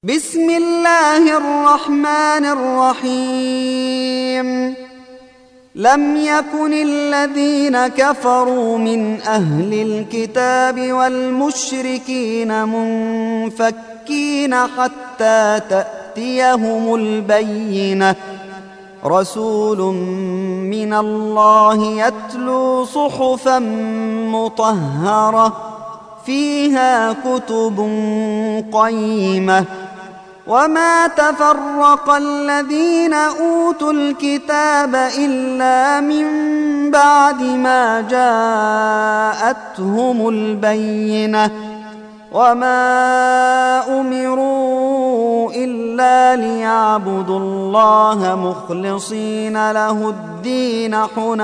بسم الله الرحمن الرحيم. لم يكن الذين كفروا من أهل الكتاب والمشركين منفكين حتى تأتيهم البينة، رسول من الله يتلو صحفا مطهرة فيها كتب قيمة. وما تفرق الذين أوتوا الكتاب إلا من بعد ما جاءتهم البينة، وما أمروا إلا ليعبدوا الله مخلصين له الدين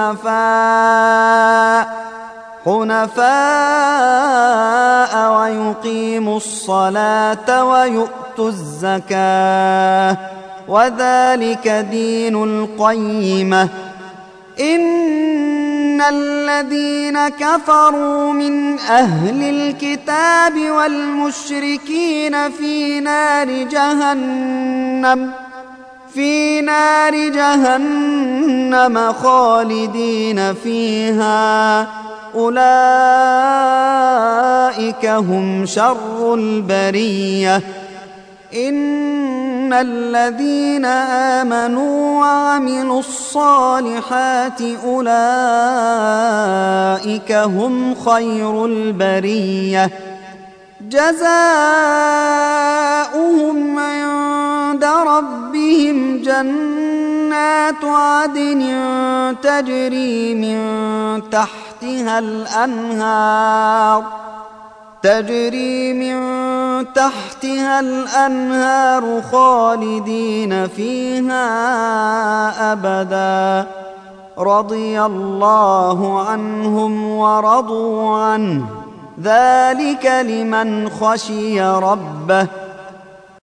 حنفاء ويقيموا الصلاة ويؤتوا الزكاة، وذلك دين القيمة. إن الذين كفروا من أهل الكتاب والمشركين في نار جهنم خالدين فيها، أولئك هم شر البرية. إن الذين آمنوا وعملوا الصالحات أولئك هم خير البرية، جزاؤهم عند ربهم جنات عدن تجري من تحتها الأنهار خالدين فيها أبدا، رضي الله عنهم ورضوا عنه، ذلك لمن خشي ربه.